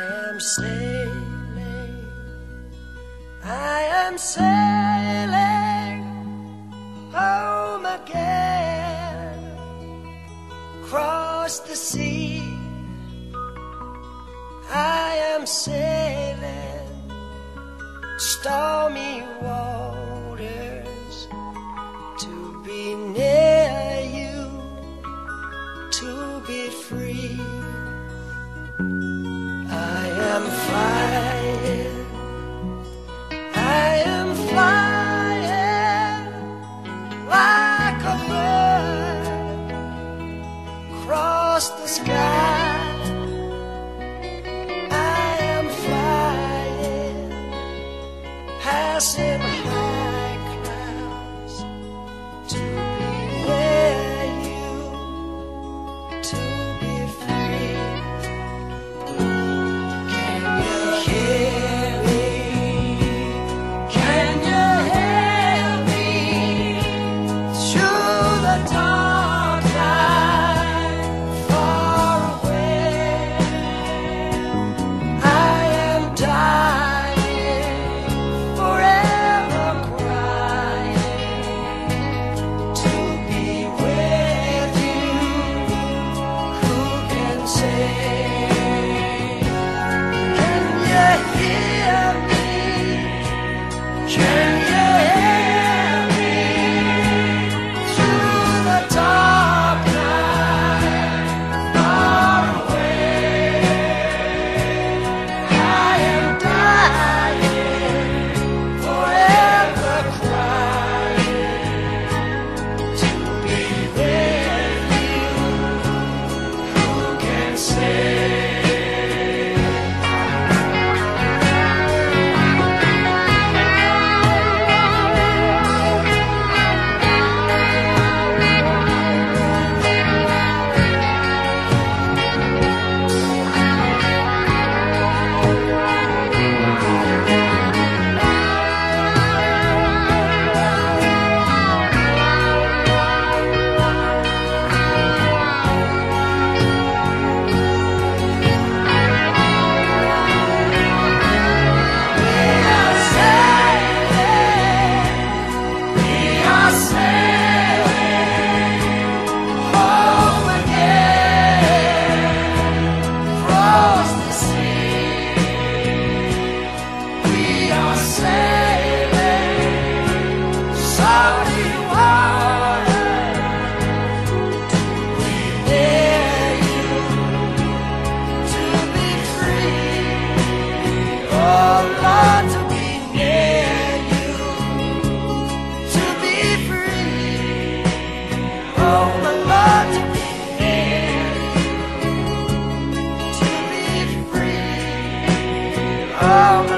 am sailing, I am sailing home again, across the sea. I am sailing stormy waters to be near you, to be free. I am flying, I am flying like a bird across the sky. I am flying, passing high clouds to be near you, to be free. Can you hear me? Can you hear me? Through the dark night, far away. I am dying, forever crying, to be with you. Who can say? Can you hear me? Can you hear me? Through the dark night, far away. I am dying, forever crying, to be with you. Who can say? Oh,